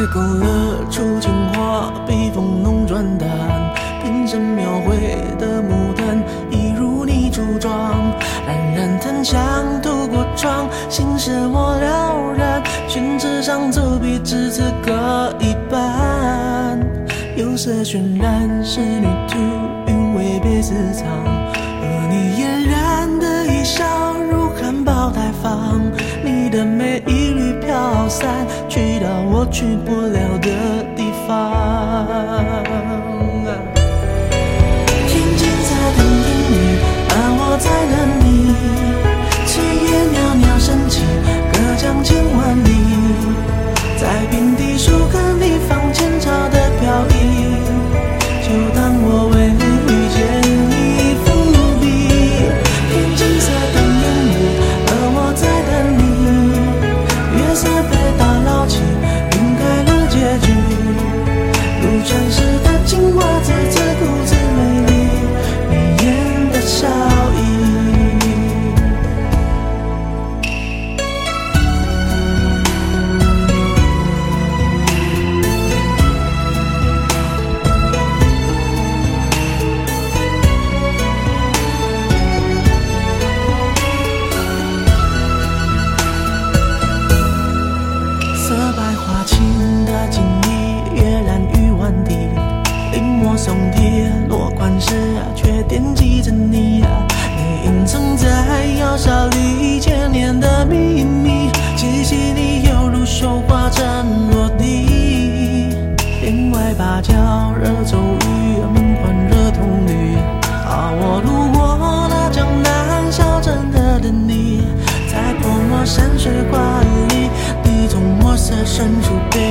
吹够了初情话，笔锋浓转淡，平生描绘的牡丹，一如你初妆，冉冉檀香透过窗，心事我了然，宣纸上走笔至此各一半，釉色渲染仕女图，韵味被私藏，而你嫣然的一笑如含苞待放，你的美一缕飘散，去到我去不了的地方。天青色等烟雨，而我在等你，炊烟袅袅升起，隔江千万里，在平地树根里放前朝的飘逸，就当我为你遇见你伏笔。天青色等烟雨，而我在等你，月色被打捞起，晕开了结局，如传世的青蛙，自顾自美丽，你眼的笑意。色白花青的锦衣，跃然于万地，临摹松铁落款时，却惦记着你。你隐藏在窑烧里千年的秘密，气息里犹如绣花针落地。帘外芭蕉惹骤雨，梦幻惹铜绿。我路过那江南小镇的等你，在泼墨山水画里，你从墨色深处被